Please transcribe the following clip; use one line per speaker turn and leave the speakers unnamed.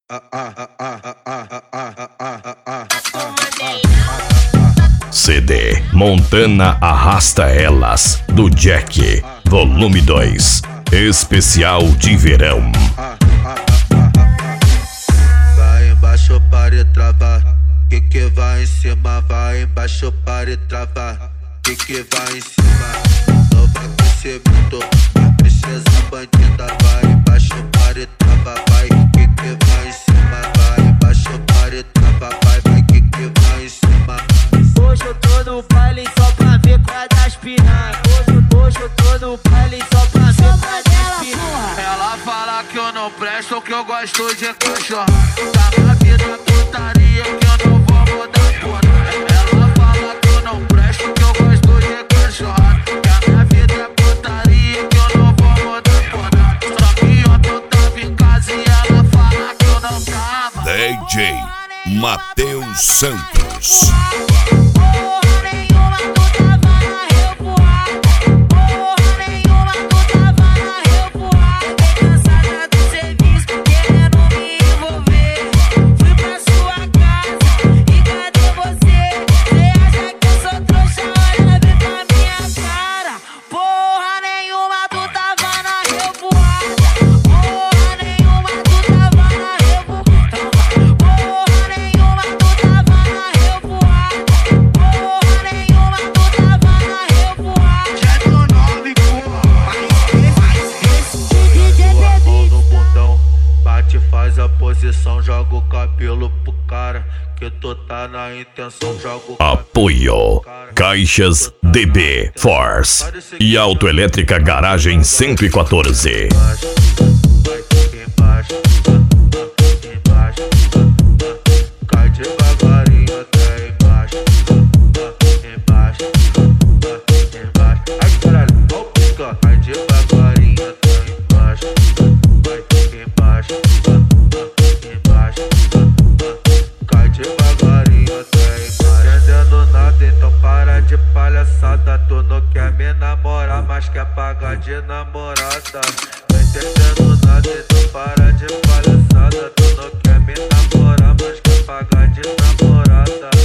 CD Montana Arrasta Elas, do Jack, volume 2, especial de verão.
Vai embaixo para e trava, que vai em cima. Vai embaixo para e trava, que vai em cima. Novo aquecimento, a princesa bandida. Vai embaixo para e trava, vai, que vai em cima. Vai embaixo para e trava, vai, que vai em cima.
Hoje eu tô no baile só pra ver qual é das piranha. Hoje eu tô no baile só pra ver qual é das piranha.
Ela fala que eu não presto, que eu gosto de cachorro. Tá na vida putaria que eu não vou mudar por nada. Ela fala que eu não presto, que eu gosto de cachorro. Que a minha vida é putaria que eu não vou mudar por nada. Só que ontem eu tava em casa e ela fala que eu não tava.
DJ Matheus Santos.
Faz a posição, joga o cabelo pro cara, que tu tá na intenção, joga o
Apoio Caixas DB Force e Autoelétrica Garagem 114.
Cai devagarinho até embaixo, embaixo, embaixo. Ai caralho, ó o pica. Cai devagarinho até embaixo, vai embaixo, embaixo. Cai devagarinho até embaixo. Entendendo nada, então para de palhaçada. Tu não quer me namorar, mas quer pagar de namorada. Não entendendo nada, então para de palhaçada. Tu não quer me namorar, mas quer pagar de namorada.